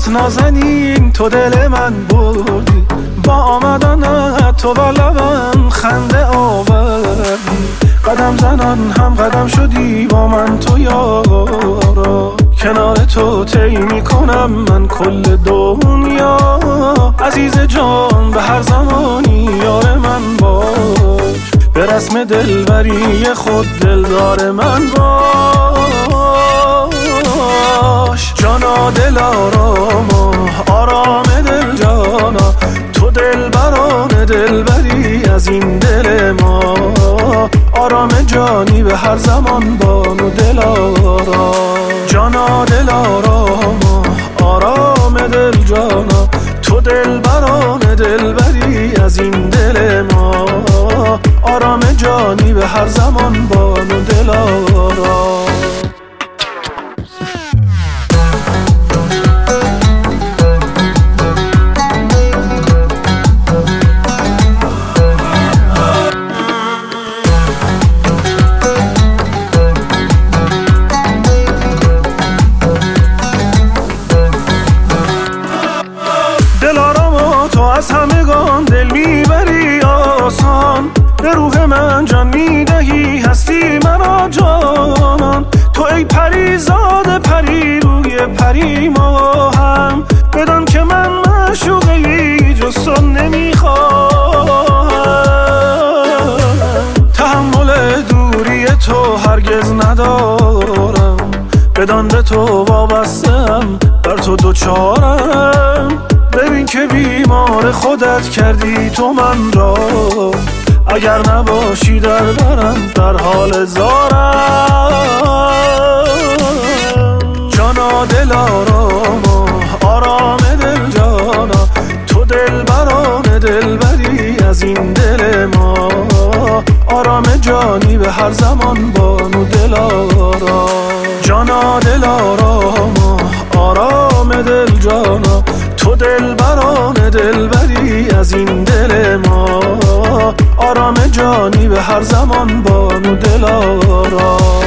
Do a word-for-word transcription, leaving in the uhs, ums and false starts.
باز نازنین تو دل من بردی، با آمدن تو بر لبم خنده آوردی. قدم زنان هم قدم شدی با من تو یارا، کنار تو طی میکنم من کل دنیا. عزیز جان به هر زمانی یار من باش، به رسم دلبری خود دلدار من باش. جانا دل آراما آرام دل جانا، تو دل بران دلبری از این دل ما. آرام جانی به هر زمان بانو دل آرام، جانا دل آراما آرام دل جانا، تو دل بران دلبری از این دل ما. آرام جانی به هر زمان بانو دل آرام. از همگان دل میبری آسان، به روح من جان میدهی هستی مرا جانان. تو ای پری زاده پری روی پری ما هم، بدان که من معشوقی جز تو نمیخواهم. تحمل دوری تو هرگز ندارم، بدان به تو وابسته‌ام بر تو دوچارم. ببین که بیمار خودت کردی تو من را، اگر نباشی در برم در حال زارم. جانا دل آراما آرام دل جانا، تو دل بران دلبری از این دل ما. آرام جانی به هر زمان بانو دل آرام، جانا دل آراما آرام دل جانا، تو دل بران دلبری از این دل ما. آرام جانی به هر زمان بانو دل آرام.